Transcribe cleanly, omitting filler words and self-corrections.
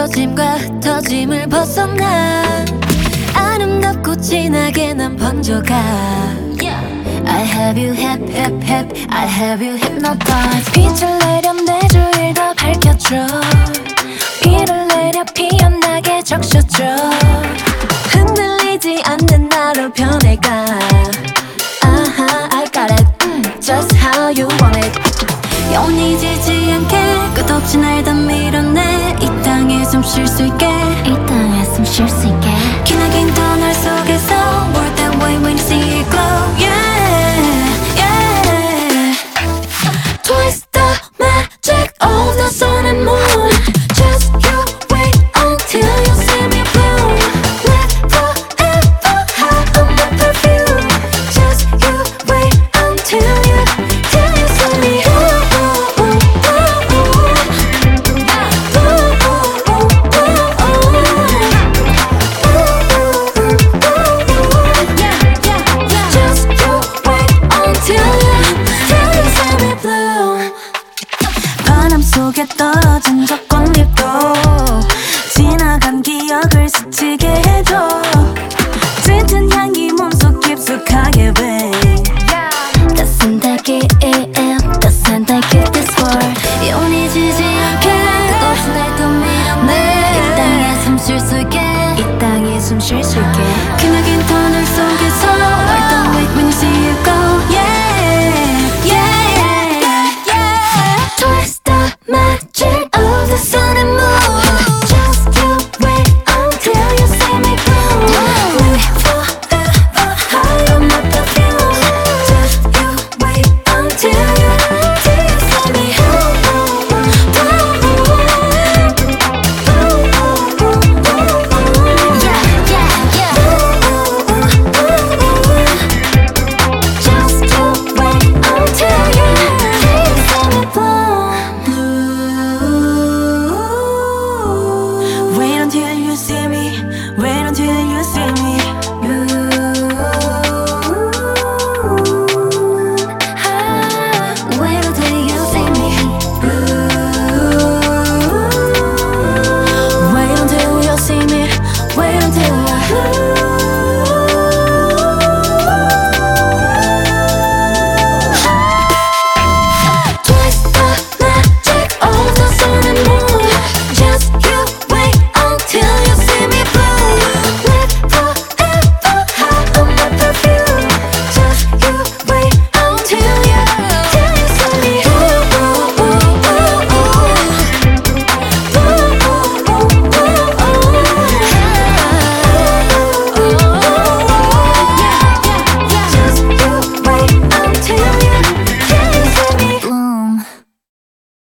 떨어짐과 흩어짐을 벗어나 아름답고 진하게 난 번져가 I have you hip hip hip I have you hypnotized 빛을 내려 내 주위를 더 밝혀줘 비를 내려 피어나게 적셔줘 흔들리지 않는 나로 변해가 I got it just how you want it 영원히 지지 않게 끝없이 날 다 밀어내 이 땅에 숨 쉴 수 있게 이 땅에 숨 쉴 수 있게 기나긴 터널 속에서 More than way when you see it glow Yeah yeah Twist the magic of the sun and moon Just you wait until you see me bloom Never ever hide on my perfume Just you wait until you see me 바람 속에 떨어진 저 꽃잎도 지나간 기억을 스치게 해줘 짙은 향기 몸속 깊숙하게 babe 따스한 달기 따스한 달기 this world 영원히 지지 않게 끝없이 날 또 밀어내 이 땅에 숨 쉴 수 있게 이 땅에 숨 쉴 수 있게 기나긴 터널 속에서